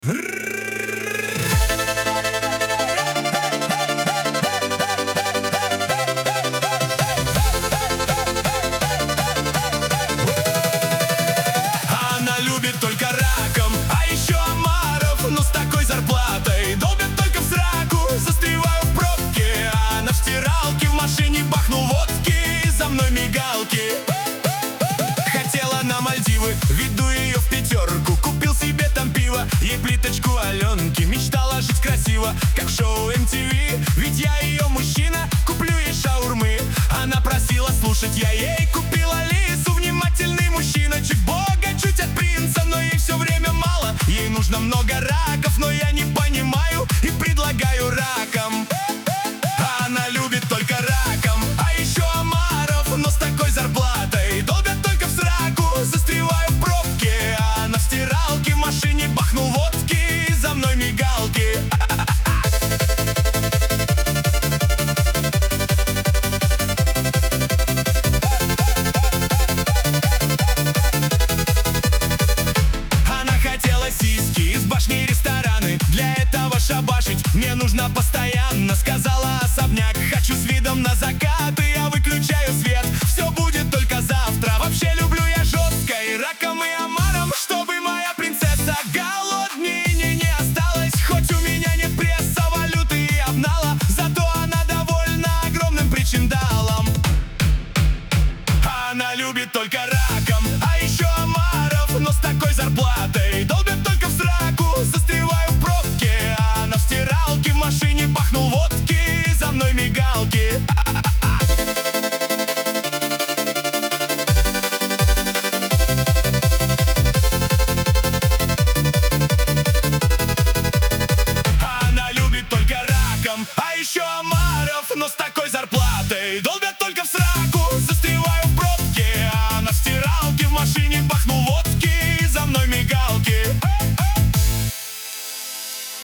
Она любит только раком, а еще омаров, но с такой зарплатой долбят только в сраку. Застреваю в пробке, а она в стиралке, в машине бахнул водки, за мной мигалки. Хотела на Мальдивы, веду ее в пятерку, купил себе там пиво, ей плиточку Аленки. Мечтала жить красиво, как в шоу MTV, ведь я ее мужчина, куплю ей шаурмы. Она просила слушать, я ей купил Алису. Внимательный мужчина, чуть бога, чуть от принца, но ей все время мало. Ей нужно много раков, но я не понимаю и предлагаю раком. Она любит только раком, а еще омаров, но с такой зарплатой долбят только в сраку. Застреваю в пробке, а она в стиралке, в машине бахнул водки, за мной мигалки. Она хотела сиськи, из башни рестораны, для этого шабашить мне нужно постоянно. Сказала особняк, хочу с видом на закат, и я выключаю свет, все будет только завтра. Вообще люблю я жестко и раком, и омаром, чтобы моя принцесса голоднее не осталась. Хоть у меня нет пресса, валюты и обнала, зато она довольна огромным причиндалом. Она любит только раком, а еще омаров, но с такой зарплатой долбят только в сраку. Застреваю в пробке, а она в стиралке, в машине бахнул водки, за мной мигалки. Она любит только раком, а еще омаров.